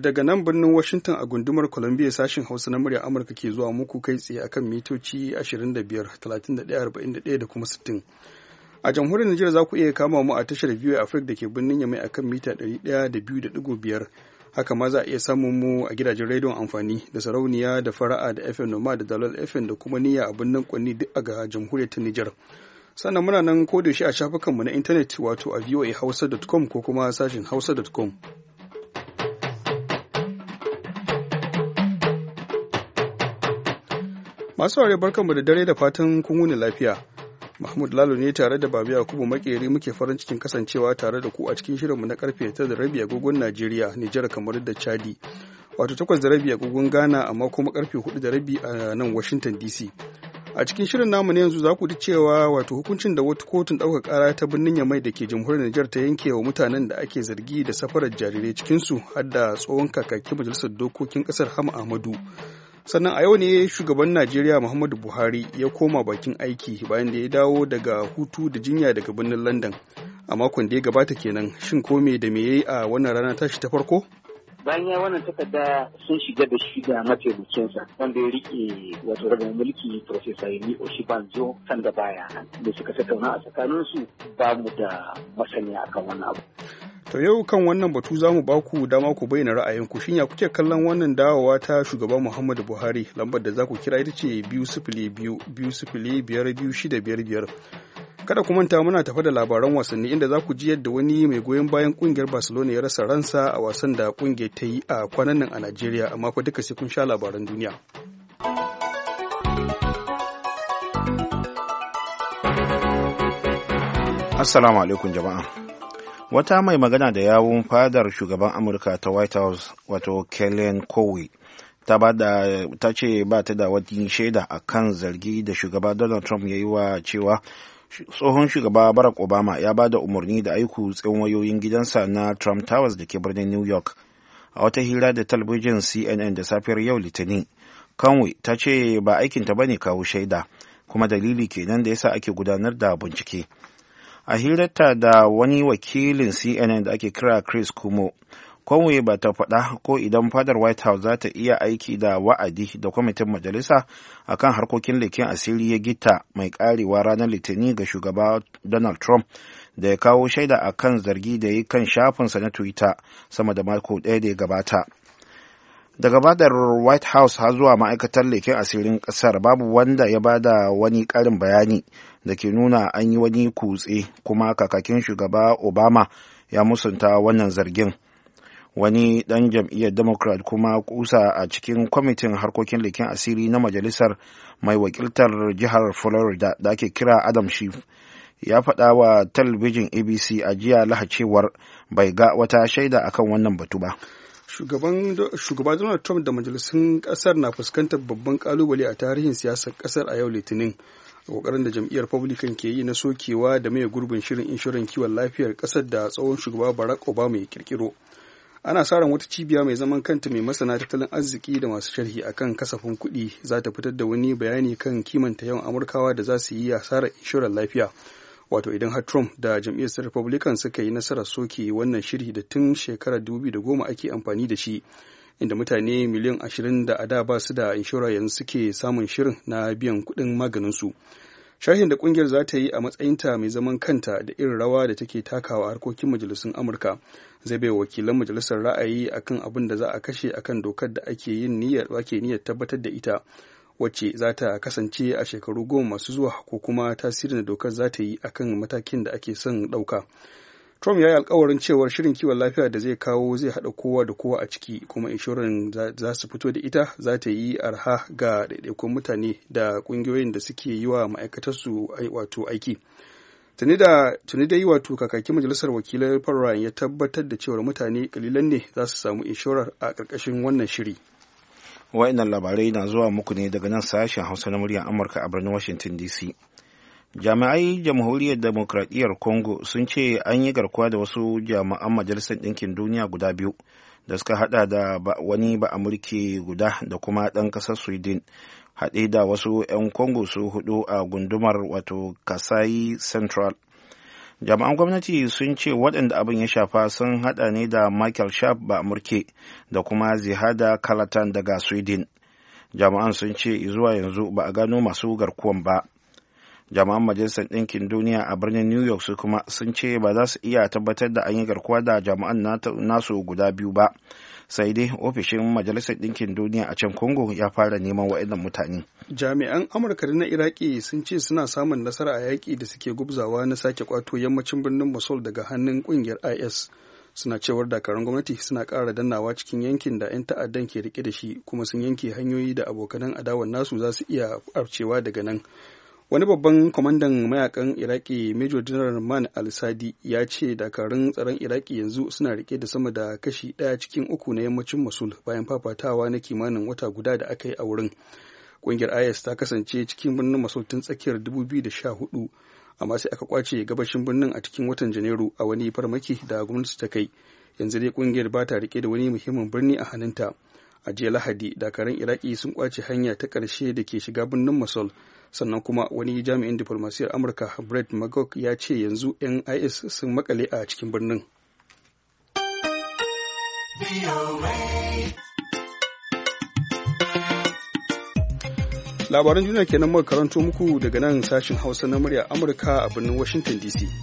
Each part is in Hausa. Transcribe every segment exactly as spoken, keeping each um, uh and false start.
daga nan birnin Washington a gundumar Columbia sashin Hausa na murya Amurka ke zuwa muku kai tsaye akan mitoci ashirin da biyar, talatin da ɗaya, arba'in da ɗaya da kuma sittin. A jamhuriyar Nijar za ku iya kama mu a tashar V O A Africa da ke birnin Yamai akan mita ɗari ɗaya da biyu da ɗigo biyar. Haka ma za a iya samun mu a gidajen rediyon amfani da sarauniya da fara'a da F M Noma da Dalol F M da kuma niyya a birnin Kwanni duk a ga jamhuriyar ta Nijar. Sannan muna nan ko da shi a shafukanmu na intanet wato a voa hausa dot com ko kuma sashin hausa dot com. Masu ware barkanmu da dare da fatan kun wuni lafiya. Mahmud Lalo ne tare da Babu Yakubu Makeri muke farin cikin kasancewa tare da ku a cikin shirinmu na karfe tara da rabi agogon Najeriya, Nijar kamar da Chadi. Wato takwas da rabi agogon Ghana amma kuma karfe hudu da rabi a nan Washington D C. A cikin shirin namu na yanzu za ku ji cewa wato hukuncin da wata kotun ɗaukar ƙara ta birnin Yamai da ke jamhuriyar Nijar ta yanke wa mutanen da ake zargi da safarar jarirai cikinsu har da tsohon kakakin majalisar dokokin ƙasar Hama Ahmadu. Sannan a yau ne shugaban Najeriya Muhammadu Buhari ya koma bakin aiki bayan da ya dawo daga hutu da jinya daga birnin London. A makon da ya gabata kenan, shin ko me da me yayi a wannan rana tashi ta farko? Bayan ya wannan takarda sun shiga da shi da mataimakinsa wanda ya rike wato rabin mulki Professor Yemi Oshibanjo kan da baya da suka tattauna a tsakaninsu ba mu da masaniya akan wannan abu. To yau kan wannan batu za mu ba ku dama ku bayyana ra'ayinku. Shin ya kuke kallon wannan dawowa ta shugaba Muhammadu Buhari? Lambar da za ku kira ita ce biyu sifili biyu biyu sifili biyar biyu shida biyar biyar. Kada ku manta muna tafa da labaran wasanni inda za ku ji yadda wani mai goyon bayan kungiyar Barcelona ya rasa ransa a wasan da kungiyar ta yi a kwanan nan a Najeriya, amma fa duka sai kun sha labaran duniya. Assalamu alaikum jama'a. Wata mai magana da yawun fadar shugaban Amurka ta White House wato Kellyanne Conway ta bada ta ce ba ta da wani shaida akan zargi da shugaba Donald Trump ya yi wa cewa tsohon shugaba Barack Obama ya ba da umarni da aiku tsawon wayoyin gidansa na Trump Towers da ke birnin New York. A wata hira da talabijin C N N da safiyar yau Litinin, Conway ta ce ba aikinta ba ne kawo shaida, kuma dalili kenan da yasa ake gudanar da bincike. A hirarta da wani wakilin C N N da ake kira Chris Cuomo, Conway ba ta faɗa ko idan fadar White House za ta iya aiki da wa'adi da kwamitin majalisa akan harkokin leken asiri ya gita mai karewa ranar Litinin ga shugaba Donald Trump da ya kawo shaida akan zargi da ya kan shafinsa na Twitter sama da mako ɗaya da ya gabata. Daga fadar White House har zuwa ma'aikatar leken asirin ƙasar babu wanda ya bada wani ƙarin bayani da ke nuna an yi wani kutse, kuma kakakin shugaba Obama ya musunta wannan zargin. Wani ɗan jam'iyyar Democrat kuma kusa a cikin kwamitin harkokin leken asiri na majalisar mai wakiltar jihar Florida da ake kira Adam Schiff ya faɗa wa talabijin A B C a jiya Lahadi cewar bai ga wata shaida akan wannan batu ba. Shugaba Donald Trump da majalisun ƙasar na fuskantar babban ƙalubale a tarihin siyasar ƙasar a yau Litinin. Kokarin da jam'iyyar Republican ke yi na sokewa da mai gurbin shirin inshoran kiwon lafiyar ƙasar da tsohon shugaba Barack Obama ya kirkiro. Ana sa ran wata cibiya mai zaman kanta mai masana tattalin arziki da masu sharhi akan kasafin kuɗi za ta fitar da wani bayani kan kimanta yawan Amurkawa da za su yi asarar inshorar lafiya. Wato idan har Trump da jam'iyyar Republican suka yi nasarar soke wannan shiri da tun shekarar dubu biyu da goma ake amfani da shi, inda mutane miliyan ashirin da a da ba su da inshora yanzu suke samun shirin na biyan kuɗin maganinsu. Sharhin da ƙungiyar za ta yi a matsayinta mai zaman kanta da irin rawa da take takawa harkokin majalisun Amurka zai bai wakilan majalisar ra'ayi akan abin da za a kashe akan dokar da ake yin niyyar ake niyyar tabbatar da ita, wacce za ta kasance a shekaru goma masu zuwa, ko kuma tasirin da dokar za ta yi akan matakin da ake son ɗauka. Trump ya yi alkawarin cewar shirin kiwon lafiya da zai kawo zai haɗa kowa da kowa a ciki, kuma inshorar za su fito da ita za ta yi arha ga ɗaiɗaikun mutane da ƙungiyoyin da suke yi wa ma'aikatarsu wato aiki. Tuni da yi wato kakakin majalisar wakilai Paul Ryan ya tabbatar da cewar mutane kalilan ne za su samu inshorar a ƙarƙashin wannan shiri. Wa'innan labarai na zuwa muku ne daga nan sashen Hausa na muryar Amurka a birnin Washington D C. Jami'ai Jamhuriyar Demokradiyyar Congo sun ce an yi garkuwa da wasu jami'an Majalisar Ɗinkin Duniya guda biyu da suka hada da wani ba Amurke guda da kuma ɗan ƙasar Sweden, haɗe da wasu 'yan Congo su hudu a gundumar wato Kasai Central. Jami'an gwamnati sun ce waɗanda abin ya shafa sun haɗa ne da Michael Sharp ba Amurke da kuma Zihada Kalatan daga Sweden. Jami'an sun ce zuwa yanzu ba a gano masu garkuwan ba. Jami'an Majalisar Ɗinkin Duniya a birnin New York su kuma sun ce ba za su iya tabbatar da an yi garkuwa da jami'an nasu guda biyu ba. Sai dai ofishin Majalisar Ɗinkin Duniya a can Congo ya fara neman waɗannan mutane. Jami'an Amurka da na Iraki sun ce suna samun nasara a yaƙi da suke gubzawa na sake kwato yammacin birnin Mosul daga hannun ƙungiyar I S. Suna cewar dakarun gwamnati suna ƙara dannawa cikin yankin da 'yan ta'addan ke rike da shi, kuma sun yanke hanyoyi da abokanan adawan nasu za su iya arcewa daga nan. Wani babban kwamandan mayakan Iraki Major General Man al-Sadi ya ce dakarun tsaron Iraki yanzu suna rike da sama da kashi ɗaya cikin uku na yammacin Mosul bayan fafatawa na kimanin wata guda da aka yi a wurin. Ƙungiyar I S ta kasance cikin birnin Mosul tun tsakiyar dubu biyu da sha hudu, amma sai aka kwace gabashin birnin a cikin watan Janairu a wani farmaki da gwamnati ta kai. Yanzu dai ƙungiyar ba ta rike da wani muhimmin birni a hannunta. A jiya Lahadi, dakarun Iraki sun kwace hanya ta ƙarshe da ke shiga birnin Mosul. Sannan kuma wani jami'in diflomasiyyar Amurka Brett Magog ya ce yanzu 'yan I S sun makale a cikin birnin. Labaran duniya kenan muka karanto muku daga nan sashin Hausa na murya Amurka a birnin Washington D C.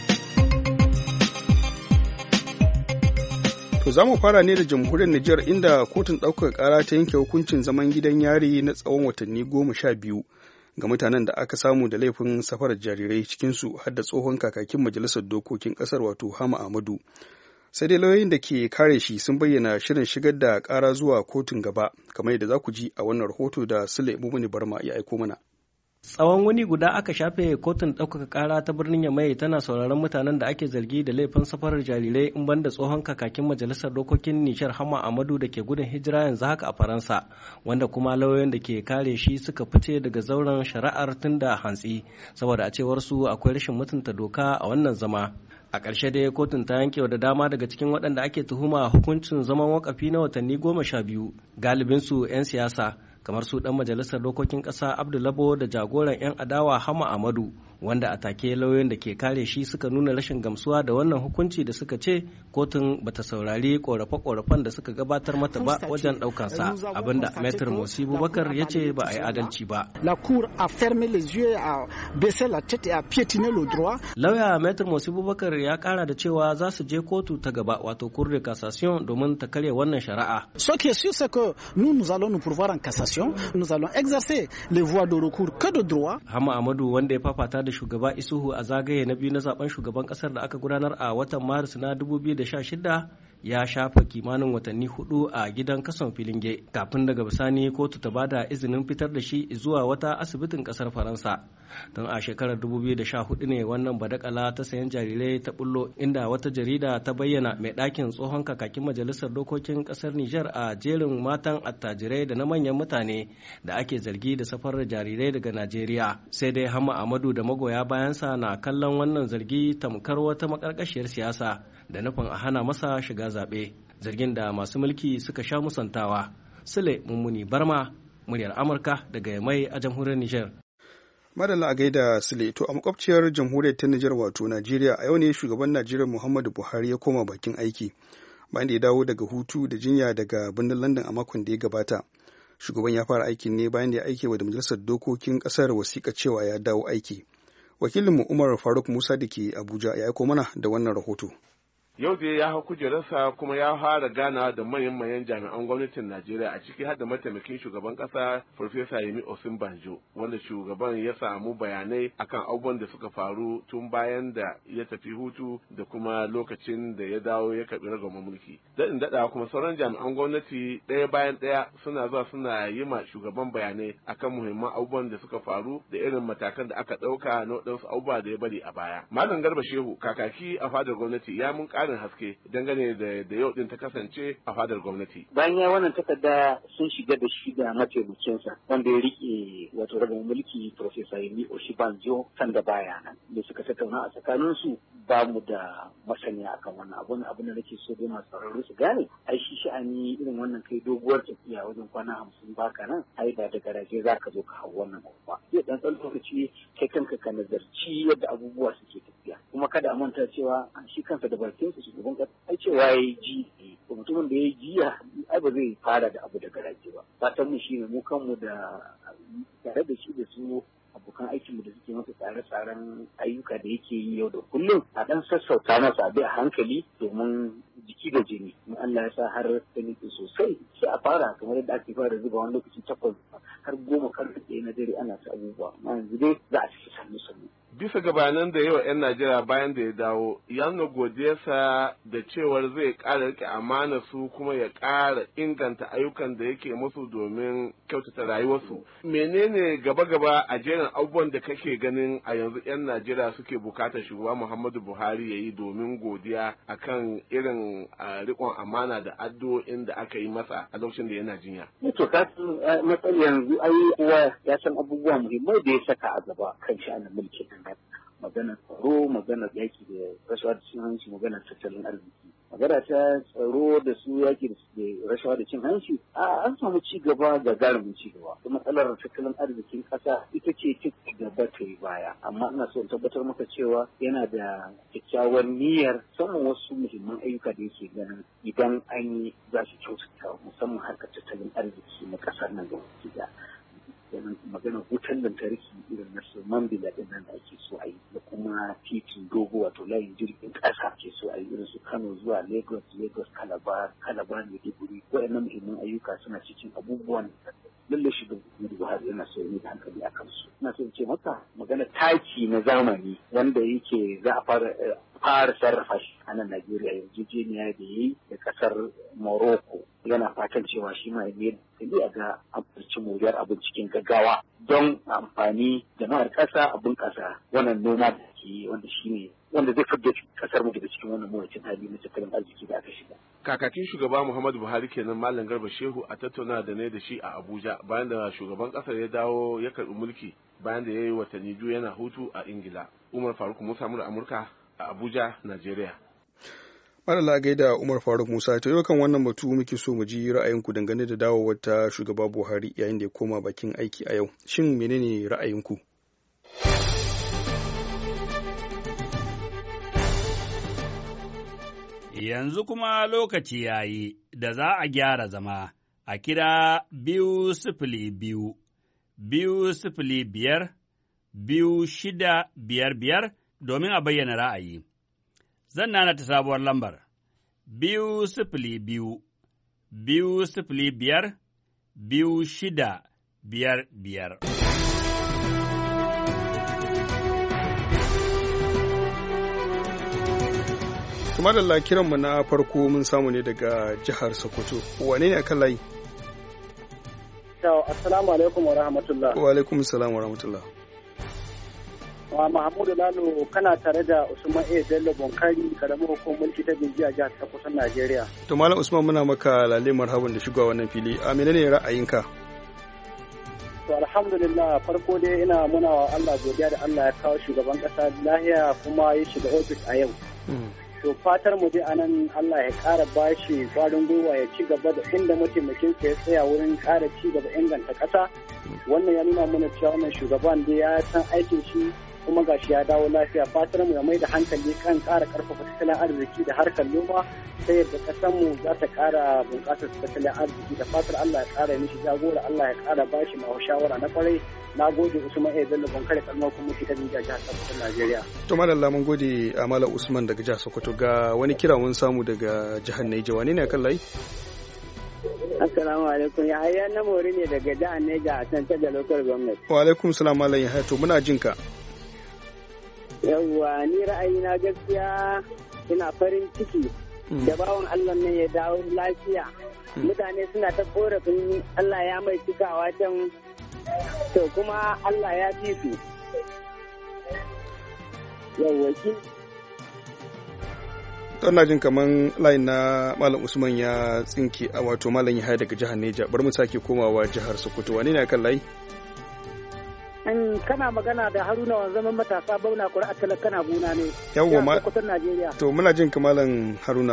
To za mu fara ne da jamhuriyar Nijar, inda kotun ɗaukar ƙara ta yanke hukuncin zaman gidan yari na tsawon watanni goma sha biyu ga mutanen da aka samu da laifin safarar jarirai, cikinsu har da tsohon kakakin majalisar dokokin ƙasar wato Hama Ahmadu. Sai dai lauyoyin da ke kare shi sun bayyana shirin shigar da ƙara zuwa kotun gaba, kamar yadda za ku ji a wannan rahoto da Sule Mumuni Barma ya aiko mana. Tsawon wuni guda aka shafe kotun ɗaukaka ƙara ta birnin Yamai tana sauraron mutanen da ake zargi da laifin safarar jarirai, in banda tsohon kakakin majalisar dokokin Nijar Hama Ahmadu da ke gudun hijira yanzu haka a Faransa, wanda kuma lauyoyin da ke kare shi suka fice daga zauren shari'ar tun da hantsi, saboda a cewar su akwai rashin mutunta doka a wannan zama. A ƙarshe dai kotun ta yanke da dama daga cikin waɗanda ake tuhuma hukuncin zaman wakafi na watanni goma sha biyu, galibinsu 'yan siyasa, kamar su dan majalisar dokokin ƙasa Abdulabo da jagoran 'yan adawa Hama Ahmadu, wanda a take lauyoyin da ke kare shi suka nuna rashin gamsuwa da wannan hukunci da suka ce kotun bata saurari korafe-korafen da suka gabatar mata ba wajen ɗaukar sa, abinda Maitre Mosibu Bakar ya ce ba a yi adalci ba. Lauya Maitre Mosibu Bakar ya kara da cewa za su je kotu ta gaba, wato Cour de Cassation, domin ta karya wannan shari'a. Ce qui est sûr, c'est que nous nous allons nous pourvoir en cassation, nous allons exercer les voies de recours que de droit. Hama Ahmadu, wanda ya fafata da shugaba Isuhu a zagaye na biyu na zaben shugaban kasar da aka gudanar a watan Maris na dubu biyu da sha shida, ya shafa kimanin watanni hudu a gidan kason Filinge kafin daga bisani kotu ta bada izinin fitar da shi zuwa wata asibitin kasar Faransa. Don a shekarar dubu biyu da sha hudu ne wannan badakala ta sayan jarirai ta bullo, inda wata jarida ta bayyana mai ɗakin tsohon kakakin majalisar dokokin kasar Nijar a jerin matan attajirai da na manyan mutane da ake zargi da safarar jarirai daga Najeriya. Sai dai Hama Ahmadu da magoya bayansa na kallon wannan zargi tamkar wata makarkashiyar siyasa da nufin a hana masa shiga zaɓe, zargin da masu mulki suka sha musantawa. Sule Mummuni Barma, muryar Amurka daga Yamai a jamhuriyar Nijar. Madalla a gaida Sule. To a makwabciyar jamhuriyar ta Nijar wato Najeriya, a yau ne shugaban Najeriya Muhammadu Buhari ya koma bakin aiki bayan da ya dawo daga hutu da jinya daga birnin London a makon da ya gabata. Shugaban ya fara aikin ne bayan da ya aike wa da majalisar dokokin kasar wasiƙa cewa ya dawo aiki. Wakilinmu Umar Faruk Musa da ke Abuja ya aiko mana da wannan rahoto. Yau dai ya hau kujerarsa kuma ya fara gana da manyan manyan jami'an gwamnatin Najeriya, a ciki har da mataimakin shugaban kasa Farfesa Yemi Osinbajo, wanda shugaban ya samu bayanai akan abubuwan da suka faru tun bayan da ya tafi hutu da kuma lokacin da ya dawo ya karɓi ragama mulki. Daɗin daɗa kuma sauran jami'an gwamnati ɗaya bayan ɗaya suna zuwa suna yi ma shugaban bayanai akan muhimman abubuwan da suka faru da irin matakan da aka ɗauka na waɗansu abubuwa da ya bari a baya. Malam Garba Shehu, kakaki a fadar gwamnati, ya mun ƙarin haske dangane da da yau din ta kasance a fadar gwamnati. Bayan ya wannan takarda sun shiga da shi da mataimakinsa wanda ya rike wato rabin mulki Professor Yemi Oshibanjo kan da baya nan da suka tattauna a tsakanin su, ba mu da masaniya akan wannan abu. Abin da nake so dai masu sauraro su gane, ai shi sha'ani irin wannan kai doguwar tafiya wajen kwana hamsin baka nan, ai ba da garaje za ka zo ka hau wannan abu ba. Zai dan tsawon lokaci kai kanka ka nazarci yadda abubuwa suke tafiya, kuma kada manta cewa shi kansa da bakin su shugaban kasa ai cewa yayi ji to mutumin da yayi jiya ai ba zai fara da abu da garaje ba fatan mu shine mu kanmu da tare da shi da su abokan aikinmu da suke masa tsare-tsaren ayyuka da yake yi yau da kullum a ɗan sassauta masa abi a hankali domin jiki da jini in Allah ya sa har sani sosai sai a fara kamar yadda ake fara zuba wani lokaci takwas har goma karfe ɗaya na dare ana ta abubuwa amma yanzu dai za a ci sannu sannu. Bisa gabanin da yawa 'yan Najeriya bayan da ya dawo, ya nuna godiyarsa da cewar zai ƙara rike amana su kuma ya ƙara inganta ayyukan da yake musu domin kyautata rayuwarsu. Menene gaba-gaba a jerin abubuwan da kake ganin a yanzu 'yan Najeriya suke bukatar shugaba Muhammadu Buhari ya yi domin godiya akan irin riƙon amana da addu'o'in da aka yi masa a lokacin da yana jinya? To kasan matsalar yanzu ai kowa ya san abubuwa muhimmai da ya saka a gaba kan sha'anin mulkin maganar tsaro, maganar yaki da rashawa da cin hanci, maganar tattalin arziki. Magana ta tsaro da su yaki da rashawa da cin hanci, a an samu ci gaba ga gagarumin ci gaba. Kuma matsalar tattalin arzikin ƙasa ita ce ci gaba ta yi baya. Amma ina so in tabbatar maka cewa yana da kyakkyawar niyyar saman wasu muhimman ayyuka da yake ganin idan an yi za su kyautata musamman harkar tattalin arziki na ƙasar nan gaba ɗaya. Magana wutan lantarki irin na su mambila din nan da ake so a yi da kuma titin dogo wato layin jirgin ƙasa ke so a yi irin su Kano zuwa Lagos, Lagos Calabar, Calabar Maiduguri waɗannan muhimman ayyuka suna cikin abubuwan lalle shi da Buhari yana so ne da hankali a kansu. Ina so in ce maka magana taki na zamani wanda yake za a fara fara sarrafa shi a nan Najeriya yarjejeniya da yi da kasar Morocco yana fatan cewa shi ma ne da a ga amfarci moriyar abin cikin gaggawa don amfani jama'ar ƙasa abin ƙasa wannan noma da ke wanda shi ne wanda zai fidda kasar mu daga cikin wannan mawacin hali na tattalin arziki da aka shiga. Kakakin shugaba Muhammadu Buhari kenan Malam Garba Shehu a tattauna da ne da shi a Abuja bayan da shugaban kasar ya dawo ya karbi mulki bayan da ya yi watanni biyu yana hutu a Ingila. Umar Faruk Musa mura Amurka a Abuja, Najeriya. Madalla gaida Umar Faruk Musa, to yau kan wannan batu muke so mu ji ra'ayinku dangane da dawowar ta shugaba Buhari yayin da ya koma bakin aiki a yau. Shin menene ra'ayinku? Yanzu kuma lokaci ya yi da za a gyara zama a kira biyu sifili biyu, biyu sifili biyar, biyu shida biyar biyar domin a bayyana ra'ayi. Zan nana ta sabuwar lambar, biyu sifili biyu, biyu sifili biyar, biyu shida biyar biyar. Kuma da kiranmu na farko mun samu ne daga jihar Sokoto. Wane ne akan layi? Assalamu alaikum wa rahmatullah. Wa alaikum salam wa rahmatullah. Wa Mahmudu Lalo kana tare da Usman A. Bello Bonkari karamin hukumar mulki ta Binji a jihar Sokoto Najeriya. To Malam Usman muna maka lalle marhaban da shigowa wannan fili. A menene ra'ayinka? To alhamdulillah farko dai ina muna wa Allah godiya da Allah ya kawo shugaban kasa lahiya kuma ya shiga ofis a yau. To fatar mu dai anan Allah ya ƙara bashi kwarin gwiwa ya ci gaba da inda mataimakin sa ya tsaya wurin ƙara ci gaba inganta ƙasa. Wannan ya nuna mana cewa wannan shugaban da ya san aikin shi kuma gashi ya dawo lafiya. Fatar mu ya mai da hankali kan ƙara ƙarfafa tattalin arziki da harkar noma ta yadda ƙasar mu za ta ƙara bunƙasar tattalin arziki da fatar Allah ya ƙara mishi jagora Allah ya ƙara bashi ma shawara na kwarai. Na gode Usman A. Bello Bonkari kalmar kuma kita Binja jihar Sokoto Najeriya. To madalla mun gode Amala Usman daga jihar Sokoto ga wani kira mun samu daga jihar Niger. Wane ne akan layi? Assalamu alaikum. Ya hayya na mori ne daga jihar Niger a can ta da local government. Wa alaikum salam malam ya to muna jin ka. Yawwa ni ra'ayina gaskiya ina farin ciki da bawon Allah ne ya dawo lafiya. Mutane suna ta korafin Allah ya mai cikawa can to kuma Allah ya fi su yawaki. Ina jin kaman layin na Malam Usman ya tsinke a wato Malam Yahaya daga jihar Neja. Bari mu sake komawa jihar Sokoto. Wane ne akan layi? An kana magana da Haruna wanzaman matasa bauna kura a talakana guna ne. Yawwa ma. Najeriya. To muna jin ka Malam Haruna.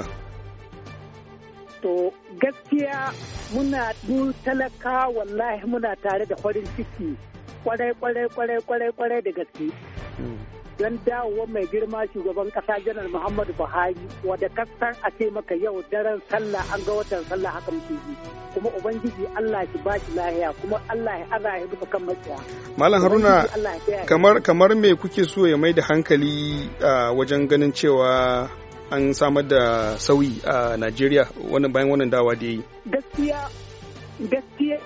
To gaskiya muna du talaka wallahi muna tare da farin ciki kwarai kwarai kwarai kwarai kwarai da gaske. don dawowa mai girma shugaban kasa janar Muhammadu Buhari wadda kasar a ce maka yau daren sallah an ga watan sallah haka muke yi kuma ubangiji Allah shi ba shi lahiya kuma Allah ya ara ya duka kan makiya. Malam Haruna kamar kamar me kuke so ya mai da hankali a wajen ganin cewa an samar da sauyi a Najeriya wannan bayan wannan dawa da yi? Gaskiya gaskiya.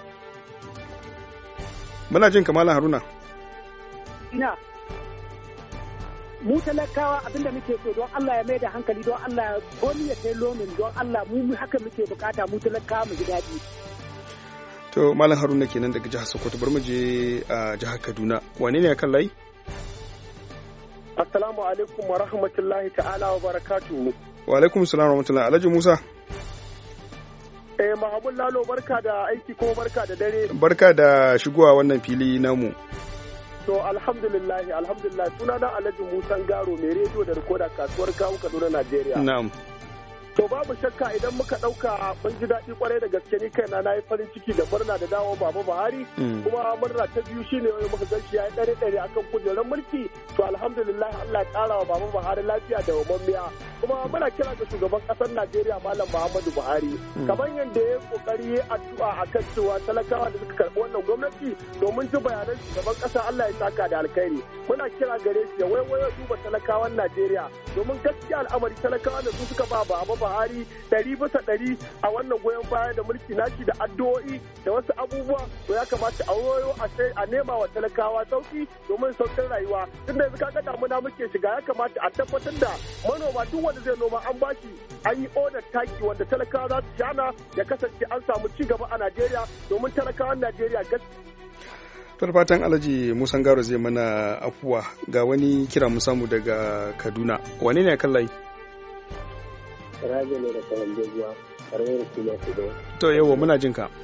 Muna jin ka Malam Haruna. Ina mu talakawa abinda muke so don Allah ya mai da hankali don Allah komi ya kai lomin don Allah mu haka muke bukata mu talakawa mu ji daɗi. To Malam Haruna kenan daga jihar Sokoto bari mu je a jihar Kaduna. Wane ne kan layi? Assalamu alaikum wa rahmatullahi ta'ala wa barakatuhu. Wa alaikum salam wa rahmatullahi. Alhaji Musa. Eh Mahabul Lalo barka da aiki ko barka da dare. Barka da shigowa wannan fili namu. To alhamdulillah alhamdulillah sunana Alhaji Musa Garo mai rediyo da rikoda kasuwar Kawu Kaduna Najeriya. Na'am. To babu shakka idan muka dauka mun ji daɗi kwarai da gaske ni kaina na yi farin ciki da murna da dawo Baba Buhari kuma murna ta biyu shine wani muka ganshi ya yi dare dare akan kujerar mulki to alhamdulillah Allah ya ƙara wa Baba Buhari lafiya da wamammiya kuma muna kira ga shugaban ƙasar Najeriya Malam Muhammadu Buhari kamar yadda ya kokari ya addu'a akan cewa talakawa da suka karɓi wannan gwamnati domin ji bayanan shugaban ƙasa Allah ya saka da alkhairi muna kira gare shi ya waiwayo duba talakawan Najeriya domin gaskiya al'amari talakawa da su suka ba Baba Buhari ɗari bisa ɗari a wannan goyon baya da mulki nashi da addu'o'i da wasu abubuwa to ya kamata a wayo a nema wa talakawa sauki domin saukin rayuwa tunda yanzu kaga damuna muke shiga ya kamata a tabbatar da manoma duk wanda zai noma an bashi an yi odar taki wanda talakawa za su shana ya kasance an samu ci gaba a Najeriya domin talakawan Najeriya gaskiya. fatan Alhaji Musa Garo zai mana afuwa ga wani kira mu samu daga Kaduna wane ne kan layi? Raja ne da kawan jejuwa, ƙarfin kuma su da. To yawa muna jin ka.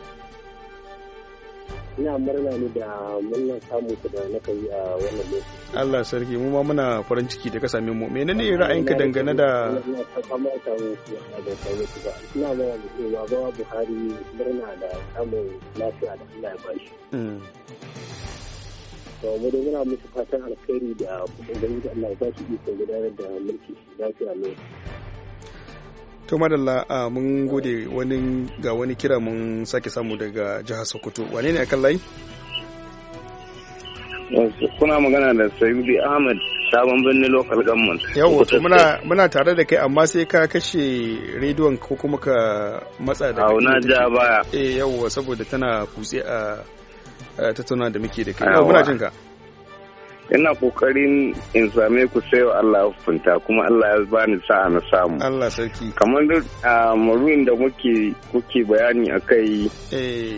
Ina murna ne da murnar samu ku da na kai a wannan lokaci. Allah sarki mu ma muna farin ciki da ka same mu. Menene ra'ayinka dangane da ina ta fama ta mu da kai ku ba. Ina ma da Baba Buhari murna da samun lafiya da Allah ya bashi. To mu da muna musu fatan alkhairi da ubangiji Allah ya bashi iko gudanar da mulki lafiya ne. To madalla a mun gode wani ga wani kira mun sake samu daga jihar Sokoto wane ne akan layi? Kuna magana da Sayyidi Ahmad sabon birnin local government. Yawwa to muna muna tare da kai amma sai ka kashe rediyon ko kuma ka matsa da kai. Na ja baya. Eh yawwa saboda tana kutse a tattauna da muke da kai. Yawwa muna jin ka. Ina kokarin in same ku sai Allah ya hukunta kuma Allah ya bani sa'a na samu. Allah sarki. Kamar duk maruin da muke kuke bayani akai eh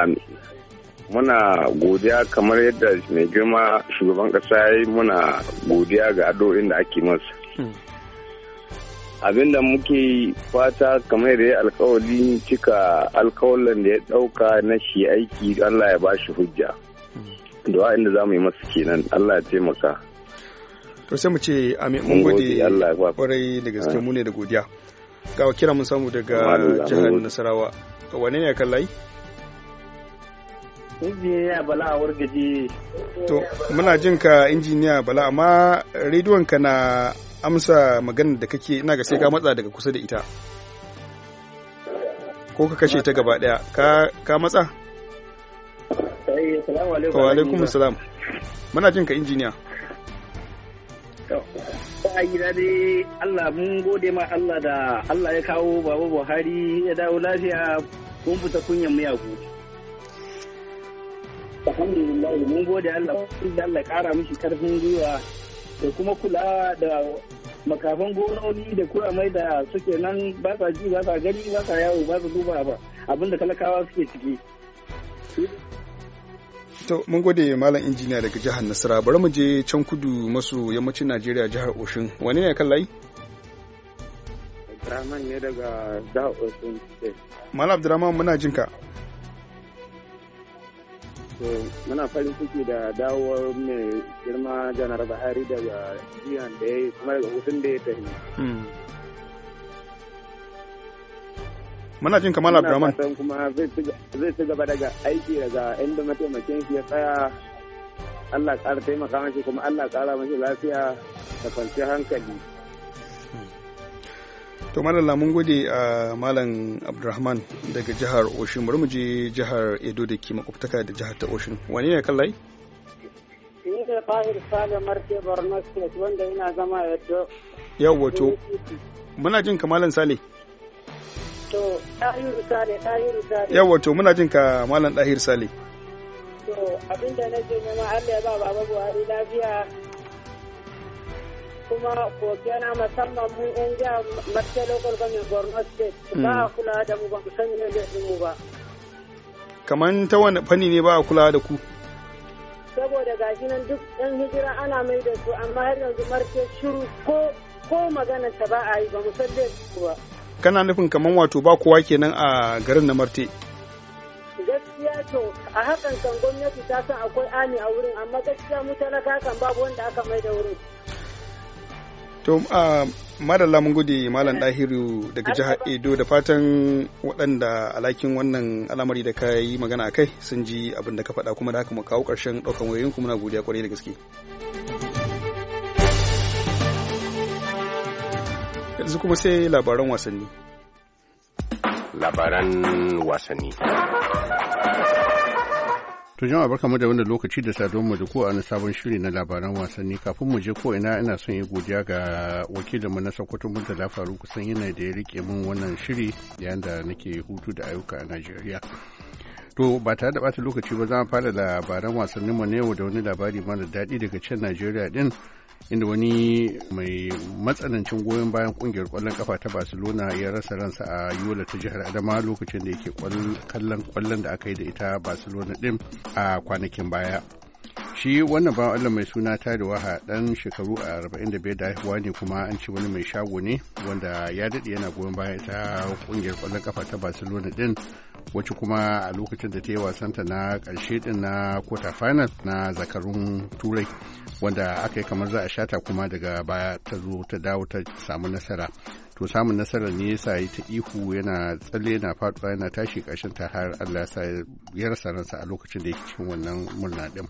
muna godiya kamar yadda mai girma shugaban kasa yayi muna godiya ga addu'o'in da ake masa. Abinda muke fata kamar da ya alkawari cika alkawalan da ya dauka na shi aiki Allah ya bashi hujja. Du'a inda za mu yi masa kenan Allah ya taimaka. To sai mu ce amin mun gode kwarai da gaske mu ne da godiya. Ga kira mun samu daga jihar Nasarawa. Wane ne kan layi? Injiniya Bala a Wargaji. To muna jin ka injiniya Bala amma rediyon ka na amsa maganar da kake ina ga sai ka matsa daga kusa da ita. Ko ka kashe ta gaba daya. Ka ka matsa? Wa alaikum salam. Muna jin ka injiniya. A gida dai Allah mun gode ma Allah da Allah ya kawo Baba Buhari ya dawo lafiya kun fita kunyan miyagu. Alhamdulillah mun gode Allah da Allah kara mishi karfin gwiwa da kuma kula da makafan gononi da kuramai da suke nan ba sa ji ba sa gani ba sa yawo ba sa duba ba abinda talakawa suke ciki. To mun gode malam injiniya daga jihar Nasara bari mu je can kudu maso yammacin Najeriya jihar Oshun wane ne kan layi? Abdurrahman ne daga jihar Oshun. Malam Abdurrahman muna jin ka. To muna farin ciki da dawowar mai girma Janar Buhari daga jihar da ya yi kuma daga hutun da ya tafi. Muna jin kamar Abdurrahman. Kuma zai ci gaba daga aiki daga inda mataimakin shi ya tsaya Allah ƙara taimaka mashi kuma Allah ƙara mashi lafiya da kwanciyar hankali. To malalla mun gode a Malam Abdulrahman daga jihar Oshin. Bari mu je jihar Edo da ke makwabtaka da jihar ta Oshin. Wani ne kan layi? Ni da Fahir Sale Marte Borno State wanda ina zama Edo. Yawwa to muna jin ka Malam Sale. To Tahiru Sale, Tahiru Sale. Yawwa to muna jin ka Malam Tahir Sale. To abinda nake nema Allah ya ba Baba Buhari lafiya. Kuma kokena musamman mu yan jihar Marte Local Government Borno State ba a kula da mu ba mu san yadda mu ba. Kaman ta wani fanni ne ba a kula da ku? Saboda gashi nan duk ɗan hijira ana mai da su amma har yanzu Marte shiru ko ko magana ta ba a yi ba mu san da su ba. Kana nufin kaman wato ba kowa kenan a garin na Marte? Gaskiya to a hakan kan gwamnati ta san akwai ami a wurin amma gaskiya mu talaka kan babu wanda aka mai da wurin. To, uh, madalla mun gode Malam Dahiru daga jihar Edo da fatan waɗanda alakin wannan al'amari da ka yi magana a kai sun ji abin da ka faɗa kuma da haka mu kawo ƙarshen ɗaukan wayoyin kuma na godiya kwarai da gaske. Yanzu kuma sai labaran wasanni. Labaran wasanni. To jama'a barkamu da wannan lokaci da saduwar mu da ko a sabon shiri na labaran wasanni. Kafin mu je ko ina ina son yi godiya ga wakilinmu na Sokoto Murtala Faru kusan yana da ya rike min wannan shiri yayin da nake hutu da ayyuka a Najeriya. To ba tare da bata lokaci ba za mu fara labaran wasannin mu ne yau da wani labari mara daɗi daga can Najeriya din inda wani mai matsanancin goyon bayan kungiyar kwallon kafa ta Barcelona ya rasa ransa a Yola ta jihar Adamawa lokacin da yake kallon kwallon da aka yi da ita Barcelona din a kwanakin baya. Shi wannan bawan Allah mai suna Tari Waha dan shekaru arba'in da biyar da haihuwa ne kuma an ce wani mai shago ne wanda ya daɗe yana goyon bayan ita kungiyar kwallon kafa ta Barcelona din wacce kuma a lokacin da ta yi wasanta na ƙarshe din na quarter final na zakarun turai wanda aka yi kamar za a shata kuma daga baya ta zo ta dawo ta samu nasara to samun nasarar ne yasa yi ta ihu yana tsalle yana faɗuwa yana tashi ƙarshen ta har Allah ya sa ya rasa ransa a lokacin da yake cikin wannan murna din.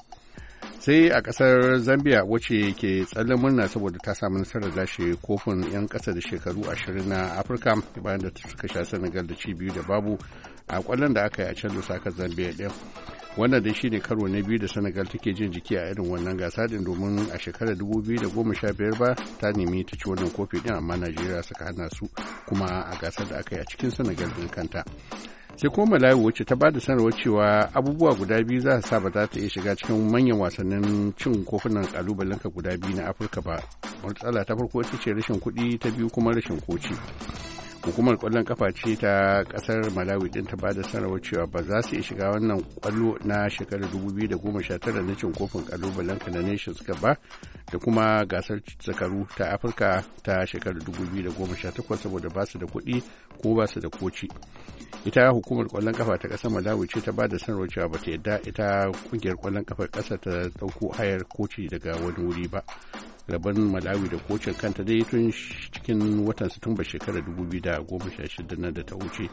Sai a kasar Zambia wacce ke tsallen murna saboda ta samu nasarar lashe kofin 'yan ƙasa da shekaru ashirin na Afirka bayan da suka sha Senegal da ci biyu da babu a kwallon da aka yi a can Lusaka Zambia ɗin. Wannan dai shine karo na biyu da Senegal take jin jiki a irin wannan gasa din domin a shekarar dubu biyu da goma sha biyar ba ta nemi ta ci wannan kofi din amma Najeriya suka hana su kuma a gasar da aka yi a cikin Senegal din kanta. Sai kuma Malawi wacce ta bada sanarwar cewa abubuwa guda biyu za su sa ba za ta iya shiga cikin manyan wasannin cin kofunan kalubalenka guda biyu na Afirka ba. Matsala ta farko ita ce rashin kuɗi, ta biyu kuma rashin koci. Hukumar kwallon kafa ce ta kasar Malawi din ta bada sanarwar cewa ba za su iya shiga wannan kwallo na shekarar dubu biyu da goma sha tara na cin kofin kalubalenka na Nations Cup ba da kuma gasar zakaru ta Afirka ta shekarar dubu biyu da goma sha takwas saboda ba su da kuɗi ko ba su da koci. Ita hukumar kwallon kafa ta kasar Malawi ce ta bada sanarwar cewa ba ta yadda ita kungiyar kwallon kafar kasar ta dauko hayar koci daga wani wuri ba. Rabon Malawi da kocin kanta dai tun cikin watan Satumba shekarar dubu biyu da goma sha shida nan da ta wuce.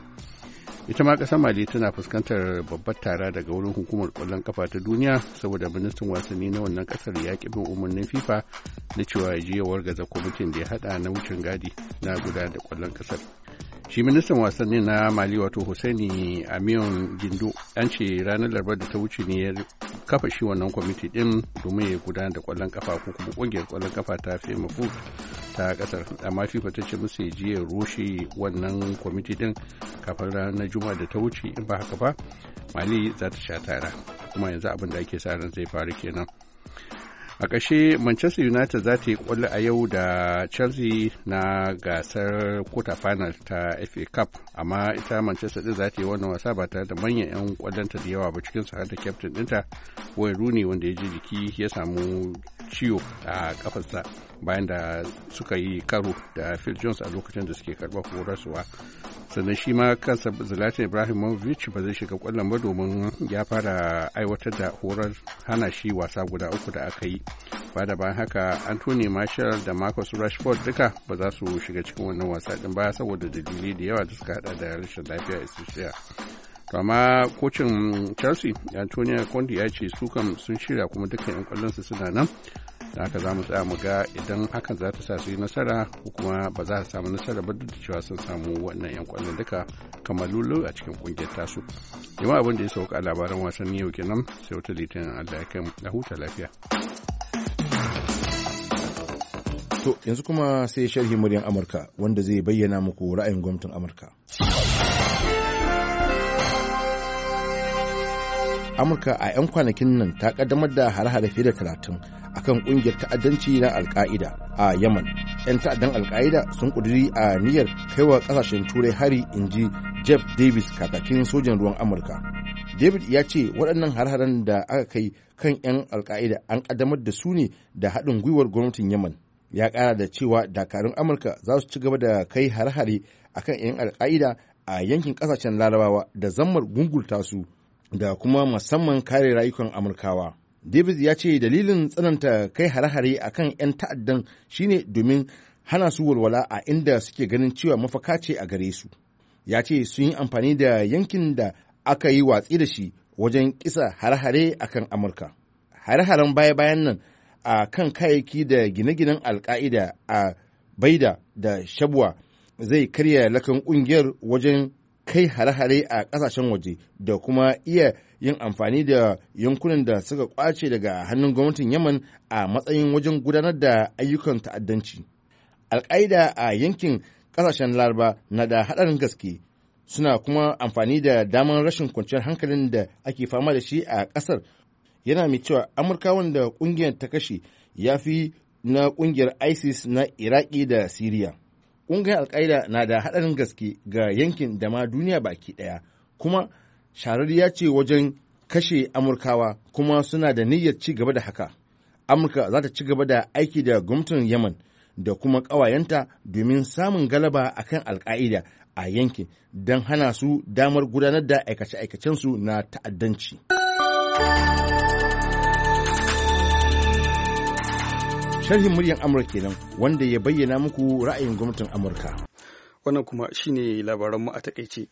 Ita ma kasar Mali tana fuskantar babbar tara daga wurin hukumar kwallon kafa ta duniya saboda ministan wasanni na wannan kasar ya ki bin umarnin FIFA na cewa ya je ya wargaza kwamitin da ya hada na wucin gadi na gudanar da kwallon kasar. Shi ministan wasanni na Mali wato Hussaini Amiyon Gindo an ce ranar Larabar da ta wuce ne ya kafa shi wannan kwamiti din domin ya gudanar da kwallon kafa ko kuma kungiyar kwallon kafa ta FEMAFOOT ta kasar amma FIFA ta ce musu ya je ya rushe wannan kwamiti din kafin ranar Juma'a da ta wuce in ba haka ba Mali za ta sha tara kuma yanzu abin da ake sa ran zai faru kenan. A ƙashe Manchester United za ta yi ƙwallo a yau da Chelsea na gasar quarter final ta F A Cup amma ita Manchester din za ta yi wannan wasa ba tare da manyan 'yan ƙwallonta da yawa ba cikin su har da captain ɗinta Wayne Rooney wanda ya ji jiki ya samu ciwo a kafarsa bayan da suka yi karo da Phil Jones a lokacin da suke karɓar horaswa. Sannan shi ma kansa Zlatan Ibrahimovic ba zai shiga kwallon ba domin ya fara aiwatar da horar hana shi wasa guda uku da aka yi. Ba da bayan haka Anthony Martial da Marcus Rashford duka ba za su shiga cikin wannan wasa din ba saboda dalilai da yawa da suka hada da rashin lafiya isasshiya. to amma kocin Chelsea Antonio Conte ya ce su kam sun shirya kuma dukkan yan kwallon su suna nan, da haka za mu tsaya mu ga idan hakan za ta sa su yi nasara ko kuma ba za su samu nasara ba, duk da cewa sun samu wannan yan kwallon duka kamar lulu a cikin kungiyar tasu. Jama'a abin da ya sauka a labaran wasanni yau kenan, sai wata litinin Allah ya kai mu, a huta lafiya. To yanzu kuma sai sharhi muryan Amurka wanda zai bayyana muku ra'ayin gwamnatin Amurka. Amurka a 'yan kwanakin nan ta kaddamar da hare-hare fiye da talatin akan kungiyar ta'addanci na Al-Qaida a Yaman. 'Yan ta'addan Al-Qaida sun kuduri a niyyar kaiwa kasashen Turai hari, inji Jeff Davis, kakakin sojan ruwan Amurka. David ya ce waɗannan har-haren da aka kai kan 'yan Al-Qaida an kaddamar da su ne da haɗin gwiwar gwamnatin Yaman. Ya ƙara da cewa dakarun Amurka za su ci gaba da kai har-hare akan 'yan Al-Qaida a yankin ƙasashen Larabawa da zammar gungulta su da kuma musamman kare rayukan Amurkawa. Davis ya ce dalilin tsananta kai hare-hare a kan 'yan ta'addan shine domin hana su walwala a inda suke ganin cewa mafaka ce a gare su. Ya ce sun yi amfani da yankin da aka yi watsi da shi wajen kisa hare-hare a kan Amurka. Hare-haren baya-bayan nan a kan kayayyaki da gine-ginen Al-Qaida a Baida da Shabwa zai karya lakan ƙungiyar wajen kai hare-hare a ƙasashen waje da kuma iya yin amfani da yankunan da suka kwace daga hannun gwamnatin Yaman a matsayin wajen gudanar da ayyukan ta'addanci. Al-Qaida a yankin ƙasashen Laraba na da haɗarin gaske, suna kuma amfani da damar rashin kwanciyar hankalin da ake fama da shi a ƙasar. Yana mai cewa Amurkawan da ƙungiyar ta kashe ya fi na ƙungiyar ISIS na Iraki da Siriya. Ƙungiyar Al-Qaida na da haɗarin gaske ga yankin da ma duniya baki ɗaya, kuma shararriya ce wajen kashe Amurkawa, kuma suna da niyyar ci gaba da haka. Amurka za ta ci gaba da aiki da gwamnatin Yaman da kuma ƙawayenta domin samun galaba a kan Al-Qaida a yankin don hana su damar gudanar da aikace-aikacensu na ta'addanci. Sharhin muryar Amurka kenan wanda ya bayyana muku ra'ayin gwamnatin Amurka. Wannan kuma shine labaranmu a takaice.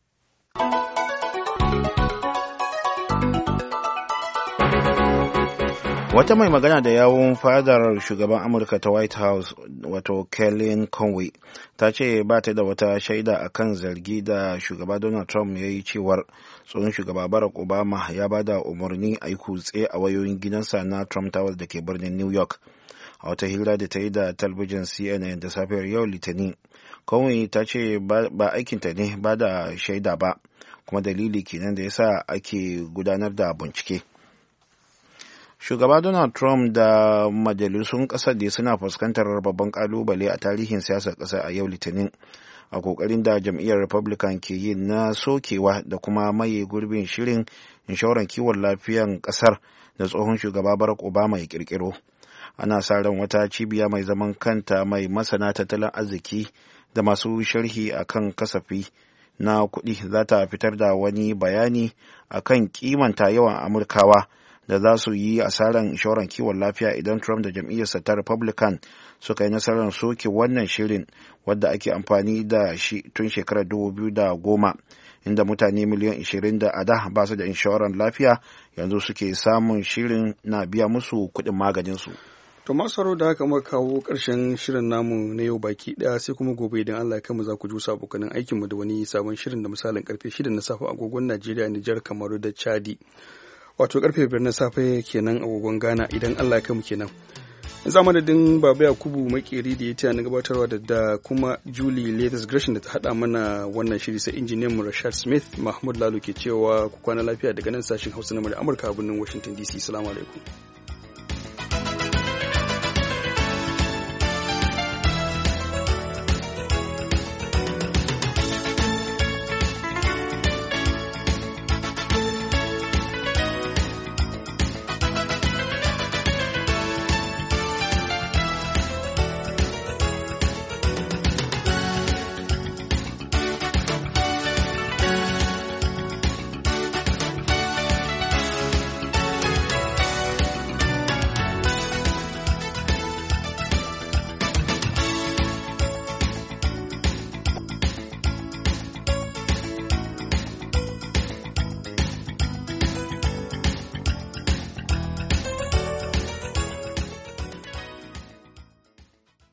Wata mai magana da yawun fadar shugaban Amurka ta White House, wato Kellyanne Conway, ta ce ba ta da wata shaida a kan zargi da shugaba Donald Trump ya yi cewar tsohon shugaba Barack Obama ya ba da umarni a yi kutse a wayoyin gidansa na Trump Tower da ke birnin New York. A wata hira da ta yi da talabijin C N N da safiyar yau Litinin, Conway ta ce ba aikinta ne ba da shaida ba, kuma dalili kenan da yasa ake gudanar da bincike. Shugaba Donald Trump da majalisun ƙasar da suna fuskantar babban ƙalubale a tarihin siyasar ƙasar a yau Litinin, a ƙoƙarin da jam'iyyar Republican ke yi na sokewa da kuma maye gurbin shirin inshoran kiwon lafiyan ƙasar da tsohon shugaba Barack Obama ya ƙirƙiro. Ana sa ran wata cibiya mai zaman kanta mai masana tattalin arziki da masu sharhi akan kasafi na kuɗi za ta fitar da wani bayani akan kimanta yawan Amurkawa da za su yi asarar inshoran kiwon lafiya idan Trump da jam'iyyarsa ta Republican suka yi nasarar soke wannan shirin wadda ake amfani da shi tun shekarar dubu biyu da goma, inda mutane miliyan ashirin da a da ba su da inshoran lafiya yanzu suke samun shirin na biya musu kuɗin maganinsu. To masu da haka muka kawo ƙarshen shirin namu na yau baki ɗaya, sai kuma gobe idan Allah ya kama za ku jusa abokanan aikinmu da wani sabon shirin da misalin karfe shida na safe agogon Najeriya, Nijar, Kamaru da Chadi. Wato karfe biyar na safe kenan agogon Ghana idan Allah ya kama kenan. Za madadin Baba Yakubu Makeri da ya taya na gabatarwa da da kuma Julie Latest Gresham da ta haɗa mana wannan shiri, sai injiniyan mu Rashad Smith. Mahmud Lalo ke cewa ku kwana lafiya daga nan sashen Hausa na Amurka a birnin Washington D C. Assalamu alaikum.